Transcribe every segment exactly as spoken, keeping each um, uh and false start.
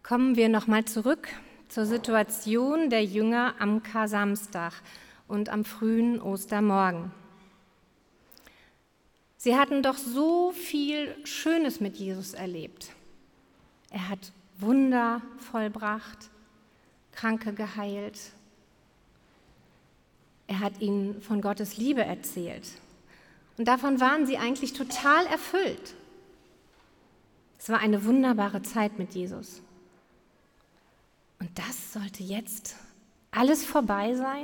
Kommen wir nochmal zurück zur Situation der Jünger am Kar-Samstag und am frühen Ostermorgen. Sie hatten doch so viel Schönes mit Jesus erlebt. Er hat Wunder vollbracht, Kranke geheilt. Er hat ihnen von Gottes Liebe erzählt. Und davon waren sie eigentlich total erfüllt. Es war eine wunderbare Zeit mit Jesus. Und das sollte jetzt alles vorbei sein?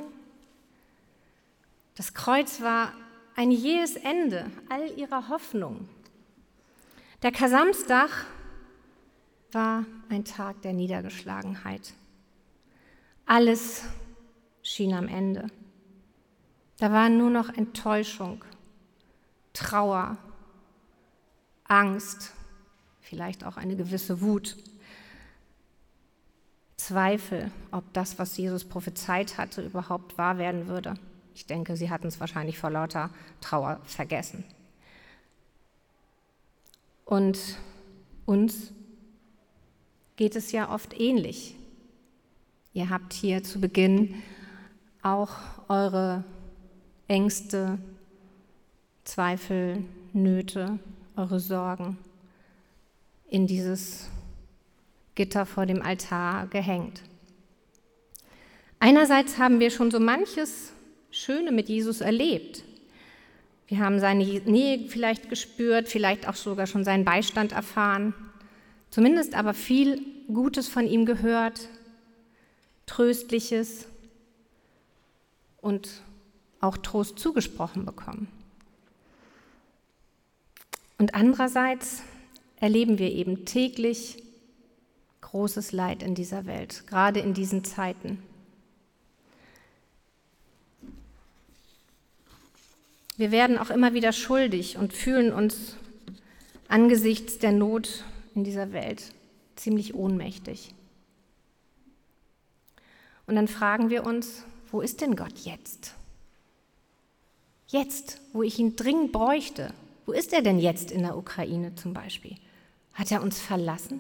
Das Kreuz war ein jähes Ende all ihrer Hoffnung. Der Kar-Samstag war ein Tag der Niedergeschlagenheit. Alles schien am Ende. Da war nur noch Enttäuschung, Trauer, Angst, vielleicht auch eine gewisse Wut, Zweifel, ob das, was Jesus prophezeit hatte, überhaupt wahr werden würde. Ich denke, sie hatten es wahrscheinlich vor lauter Trauer vergessen. Und uns geht es ja oft ähnlich. Ihr habt hier zu Beginn auch eure Ängste, Zweifel, Nöte, eure Sorgen in dieses Gitter vor dem Altar gehängt. Einerseits haben wir schon so manches Schöne mit Jesus erlebt. Wir haben seine Nähe vielleicht gespürt, vielleicht auch sogar schon seinen Beistand erfahren, zumindest aber viel Gutes von ihm gehört, Tröstliches und auch Trost zugesprochen bekommen. Und andererseits erleben wir eben täglich großes Leid in dieser Welt, gerade in diesen Zeiten. Wir werden auch immer wieder schuldig und fühlen uns angesichts der Not in dieser Welt ziemlich ohnmächtig. Und dann fragen wir uns, wo ist denn Gott jetzt? Jetzt, wo ich ihn dringend bräuchte. Wo ist er denn jetzt in der Ukraine zum Beispiel? Hat er uns verlassen?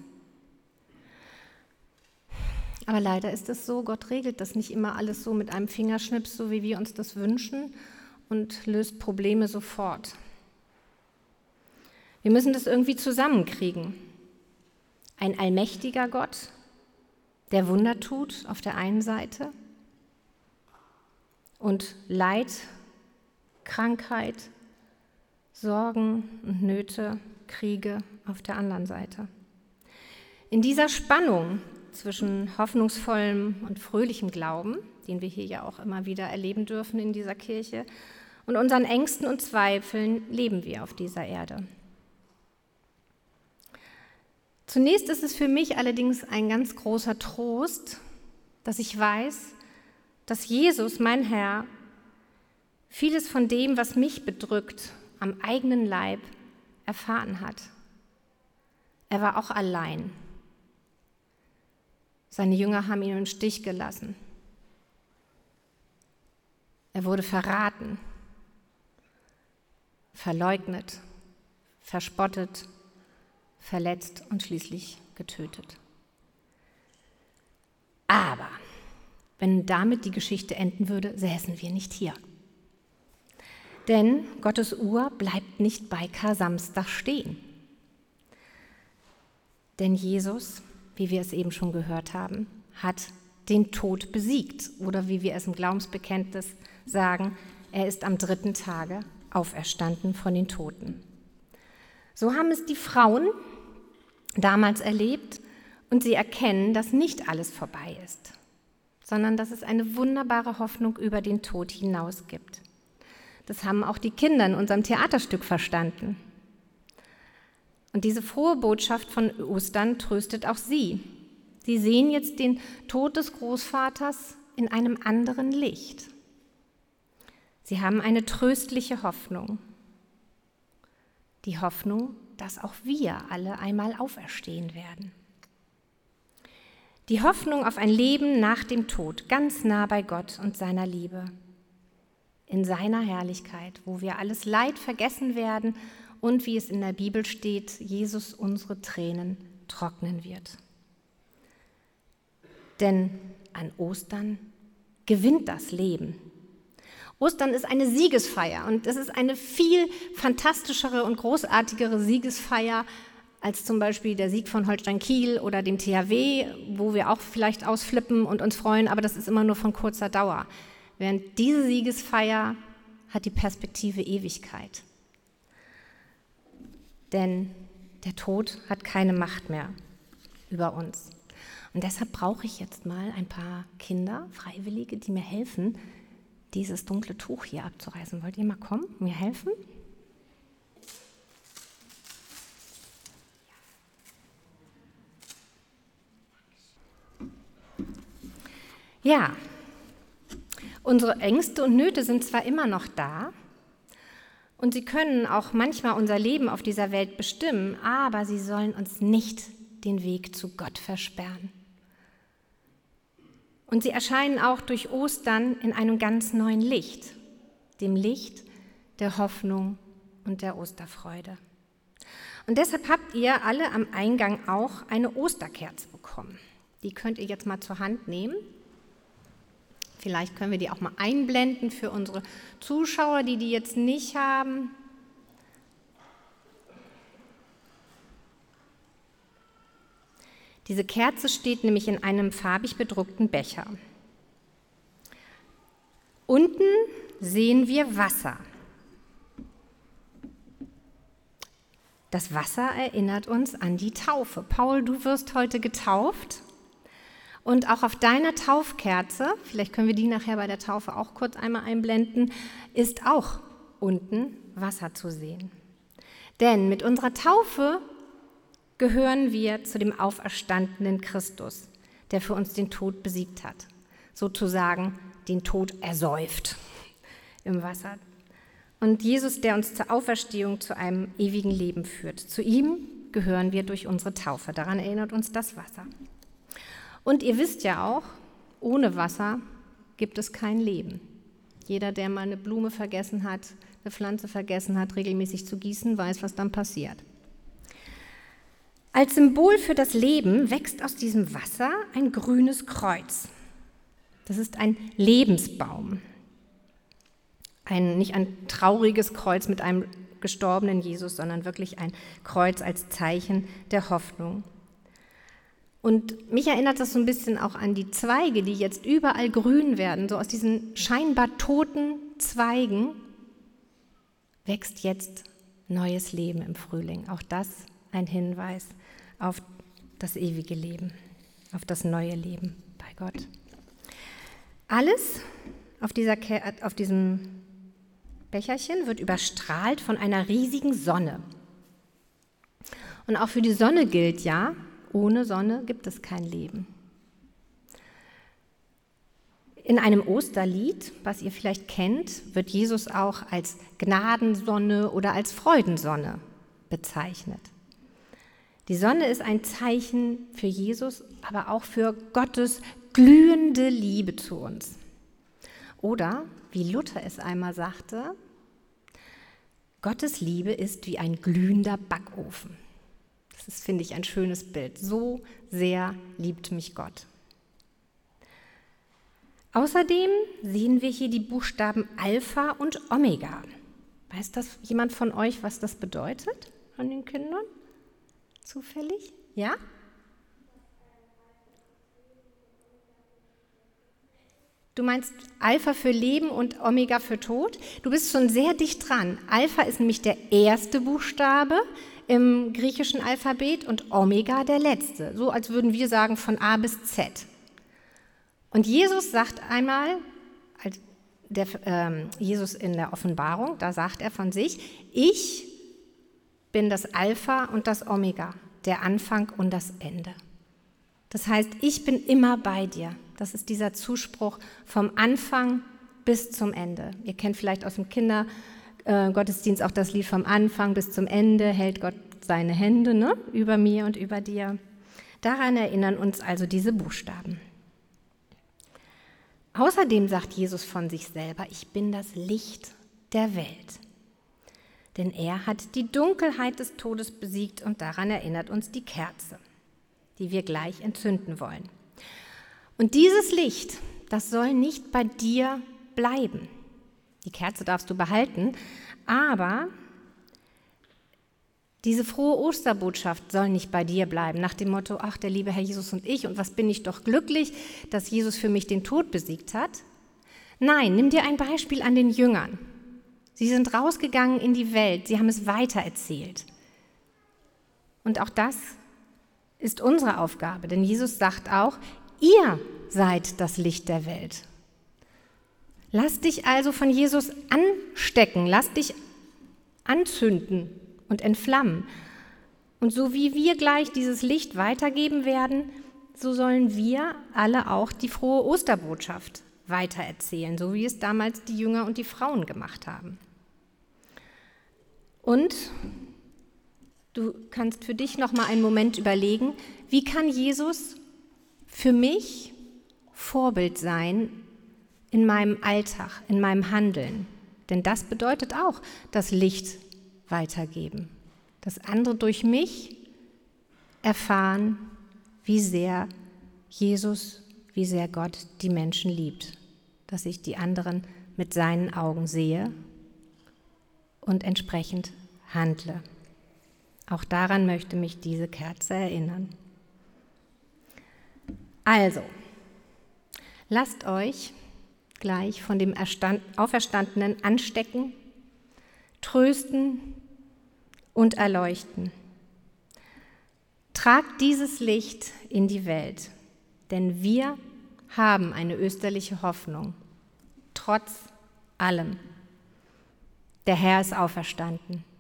Aber leider ist es so, Gott regelt das nicht immer alles so mit einem Fingerschnips, so wie wir uns das wünschen, und löst Probleme sofort. Wir müssen das irgendwie zusammenkriegen. Ein allmächtiger Gott, der Wunder tut auf der einen Seite und Leid, Krankheit, Sorgen und Nöte, Kriege auf der anderen Seite. In dieser Spannung zwischen hoffnungsvollem und fröhlichem Glauben, den wir hier ja auch immer wieder erleben dürfen in dieser Kirche, und unseren Ängsten und Zweifeln leben wir auf dieser Erde. Zunächst ist es für mich allerdings ein ganz großer Trost, dass ich weiß, dass Jesus, mein Herr, vieles von dem, was mich bedrückt, am eigenen Leib erfahren hat. Er war auch allein. Seine Jünger haben ihn im Stich gelassen. Er wurde verraten, verleugnet, verspottet, verletzt und schließlich getötet. Aber wenn damit die Geschichte enden würde, säßen wir nicht hier. Denn Gottes Uhr bleibt nicht bei Kar-Samstag stehen. Denn Jesus, wie wir es eben schon gehört haben, hat den Tod besiegt. Oder wie wir es im Glaubensbekenntnis sagen, er ist am dritten Tage auferstanden von den Toten. So haben es die Frauen damals erlebt und sie erkennen, dass nicht alles vorbei ist, sondern dass es eine wunderbare Hoffnung über den Tod hinaus gibt. Das haben auch die Kinder in unserem Theaterstück verstanden. Und diese frohe Botschaft von Ostern tröstet auch sie. Sie sehen jetzt den Tod des Großvaters in einem anderen Licht. Sie haben eine tröstliche Hoffnung. Die Hoffnung, dass auch wir alle einmal auferstehen werden. Die Hoffnung auf ein Leben nach dem Tod, ganz nah bei Gott und seiner Liebe. In seiner Herrlichkeit, wo wir alles Leid vergessen werden und, wie es in der Bibel steht, Jesus unsere Tränen trocknen wird. Denn an Ostern gewinnt das Leben. Ostern ist eine Siegesfeier und es ist eine viel fantastischere und großartigere Siegesfeier als zum Beispiel der Sieg von Holstein Kiel oder dem T H W, wo wir auch vielleicht ausflippen und uns freuen, aber das ist immer nur von kurzer Dauer. Während diese Siegesfeier hat die Perspektive Ewigkeit. Denn der Tod hat keine Macht mehr über uns. Und deshalb brauche ich jetzt mal ein paar Kinder, Freiwillige, die mir helfen, dieses dunkle Tuch hier abzureißen. Wollt ihr mal kommen, mir helfen? Ja, unsere Ängste und Nöte sind zwar immer noch da und sie können auch manchmal unser Leben auf dieser Welt bestimmen, aber sie sollen uns nicht den Weg zu Gott versperren. Und sie erscheinen auch durch Ostern in einem ganz neuen Licht, dem Licht der Hoffnung und der Osterfreude. Und deshalb habt ihr alle am Eingang auch eine Osterkerze bekommen. Die könnt ihr jetzt mal zur Hand nehmen. Vielleicht können wir die auch mal einblenden für unsere Zuschauer, die die jetzt nicht haben. Diese Kerze steht nämlich in einem farbig bedruckten Becher. Unten sehen wir Wasser. Das Wasser erinnert uns an die Taufe. Paul, du wirst heute getauft. Und auch auf deiner Taufkerze, vielleicht können wir die nachher bei der Taufe auch kurz einmal einblenden, ist auch unten Wasser zu sehen. Denn mit unserer Taufe gehören wir zu dem auferstandenen Christus, der für uns den Tod besiegt hat. Sozusagen den Tod ersäuft im Wasser. Und Jesus, der uns zur Auferstehung zu einem ewigen Leben führt. Zu ihm gehören wir durch unsere Taufe. Daran erinnert uns das Wasser. Und ihr wisst ja auch, ohne Wasser gibt es kein Leben. Jeder, der mal eine Blume vergessen hat, eine Pflanze vergessen hat, regelmäßig zu gießen, weiß, was dann passiert. Als Symbol für das Leben wächst aus diesem Wasser ein grünes Kreuz. Das ist ein Lebensbaum. Ein, nicht ein trauriges Kreuz mit einem gestorbenen Jesus, sondern wirklich ein Kreuz als Zeichen der Hoffnung. Und mich erinnert das so ein bisschen auch an die Zweige, die jetzt überall grün werden. So aus diesen scheinbar toten Zweigen wächst jetzt neues Leben im Frühling. Auch das ein Hinweis auf das ewige Leben, auf das neue Leben bei Gott. Alles auf, dieser, auf diesem Becherchen wird überstrahlt von einer riesigen Sonne. Und auch für die Sonne gilt ja, ohne Sonne gibt es kein Leben. In einem Osterlied, was ihr vielleicht kennt, wird Jesus auch als Gnadensonne oder als Freudensonne bezeichnet. Die Sonne ist ein Zeichen für Jesus, aber auch für Gottes glühende Liebe zu uns. Oder, wie Luther es einmal sagte, Gottes Liebe ist wie ein glühender Backofen. Das ist, finde ich, ein schönes Bild. So sehr liebt mich Gott. Außerdem sehen wir hier die Buchstaben Alpha und Omega. Weiß das jemand von euch, was das bedeutet, von den Kindern? Zufällig? Ja? Du meinst Alpha für Leben und Omega für Tod? Du bist schon sehr dicht dran. Alpha ist nämlich der erste Buchstabe im griechischen Alphabet und Omega der letzte. So als würden wir sagen von A bis Z. Und Jesus sagt einmal, der, äh, Jesus in der Offenbarung, da sagt er von sich, ich bin das Alpha und das Omega, der Anfang und das Ende. Das heißt, ich bin immer bei dir. Das ist dieser Zuspruch vom Anfang bis zum Ende. Ihr kennt vielleicht aus dem Kindergottesdienst auch das Lied vom Anfang bis zum Ende, hält Gott seine Hände, ne, über mir und über dir. Daran erinnern uns also diese Buchstaben. Außerdem sagt Jesus von sich selber, ich bin das Licht der Welt. Denn er hat die Dunkelheit des Todes besiegt und daran erinnert uns die Kerze, die wir gleich entzünden wollen. Und dieses Licht, das soll nicht bei dir bleiben. Die Kerze darfst du behalten, aber diese frohe Osterbotschaft soll nicht bei dir bleiben, nach dem Motto, ach, der liebe Herr Jesus und ich, und was bin ich doch glücklich, dass Jesus für mich den Tod besiegt hat. Nein, nimm dir ein Beispiel an den Jüngern. Sie sind rausgegangen in die Welt, sie haben es weitererzählt. Und auch das ist unsere Aufgabe, denn Jesus sagt auch, ihr seid das Licht der Welt. Lass dich also von Jesus anstecken, lass dich anzünden und entflammen. Und so wie wir gleich dieses Licht weitergeben werden, so sollen wir alle auch die frohe Osterbotschaft weitererzählen, so wie es damals die Jünger und die Frauen gemacht haben. Und du kannst für dich noch mal einen Moment überlegen, wie kann Jesus für mich Vorbild sein in meinem Alltag, in meinem Handeln? Denn das bedeutet auch das Licht weitergeben, dass andere durch mich erfahren, wie sehr Jesus, wie sehr Gott die Menschen liebt, dass ich die anderen mit seinen Augen sehe und entsprechend handle. Auch daran möchte mich diese Kerze erinnern. Also, lasst euch gleich von dem Auferstandenen anstecken, trösten und erleuchten. Tragt dieses Licht in die Welt, denn wir haben eine österliche Hoffnung, trotz allem. Der Herr ist auferstanden.